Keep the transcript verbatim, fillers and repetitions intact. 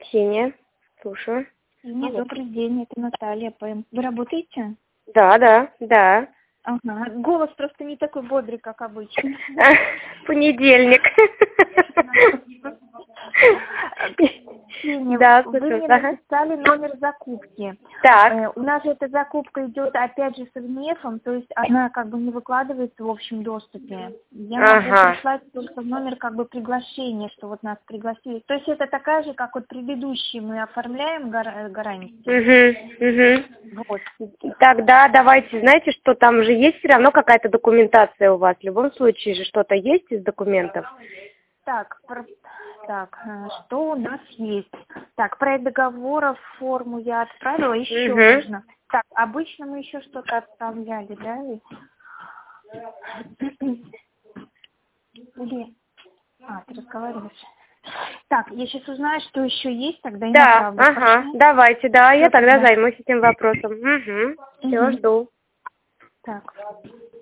Ксения. Слушаю. Ксения, добрый день, это Наталья. П М. Вы работаете? Да, да, да. Ага. Голос просто не такой бодрый, как обычно. Понедельник. Ксения, Да, вы слушаю. мне Ага. написали номер закупки. Так. Э, У нас же эта закупка идет опять же с ВНИФом, то есть она как бы не выкладывается в общем доступе. Я могу Ага. прислать только номер как бы приглашения, что вот нас пригласили. То есть это такая же, как вот предыдущие мы оформляем гар- гарантию. Угу, угу. Вот. Тогда давайте, знаете, что там же есть все равно какая-то документация у вас. В любом случае же что-то есть из документов. Так, про- так, э, что у нас есть? Так, проект договора, форму я отправила, еще Угу. нужно. Так, обычно мы еще что-то отправляли, да? Или... Или... А, ты разговариваешь. Так, я сейчас узнаю, что еще есть, тогда и Да, направлю. ага, Хорошо? давайте, да, я Всё тогда тогда. займусь этим вопросом. Угу. Все, Мгм. жду. Так.